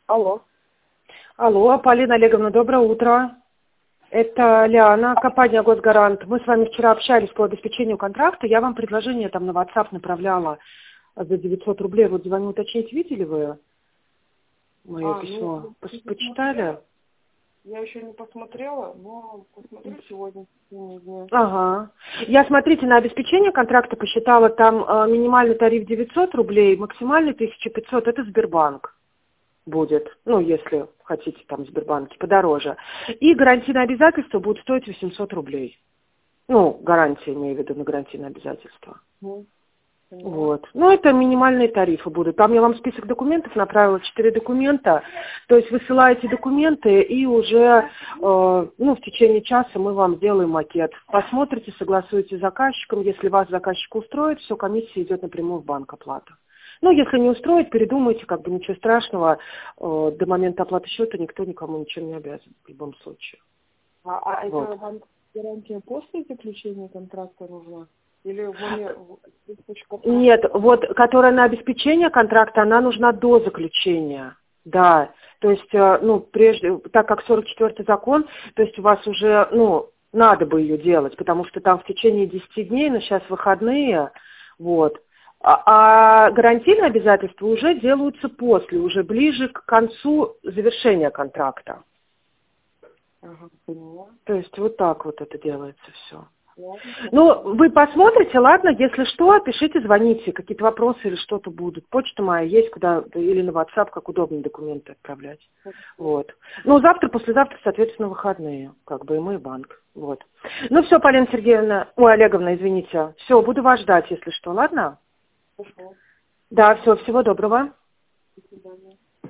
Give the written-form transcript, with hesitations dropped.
Алло. Алло, Полина Олеговна, доброе утро. Это Лиана, компания «Госгарант». Мы с вами вчера общались по обеспечению контракта. Я вам предложение там на WhatsApp направляла за 900 рублей. Вот звоню уточнить, видели вы мое письмо? Почитали? Я еще не посмотрела, но посмотрю сегодня в течение дня. Ага. Я, смотрите, на обеспечение контракта посчитала, там минимальный тариф 900 рублей, максимальный 1500, это Сбербанк будет, ну, если хотите там в Сбербанке, подороже. И гарантийное обязательство будет стоить 800 рублей. Ну, гарантия, имею в виду, на гарантийное обязательство. Вот. Ну, это минимальные тарифы будут. Там я вам список документов направила, 4 документа. То есть высылаете документы, и уже в течение часа мы вам сделаем макет. Посмотрите, согласуете с заказчиком. Если вас заказчик устроит, все, комиссия идет напрямую в банк оплата. Ну, если не устроит, передумайте, как бы ничего страшного. До момента оплаты счета никто никому ничем не обязан в любом случае. Это вам гарантия после заключения контракта нужна? Или в момент... Нет, вот, которая на обеспечение контракта, она нужна до заключения. Да, то есть, прежде, так как 44-й закон, то есть у вас уже, надо бы ее делать, потому что там в течение 10 дней, но сейчас выходные, вот. А гарантийные обязательства уже делаются после, уже ближе к концу завершения контракта. Ага, поняла. То есть вот так вот это делается все. Ну, вы посмотрите, ладно, если что, пишите, звоните, какие-то вопросы или что-то будут. Почта моя есть, куда или на WhatsApp, как удобно документы отправлять. Вот. Ну, завтра, послезавтра, соответственно, выходные, как бы и мы, и банк. Вот. Ну, все, Полина Сергеевна, Олеговна, извините. Все, буду вас ждать, если что, ладно? Хорошо. Да, все, всего доброго. До свидания.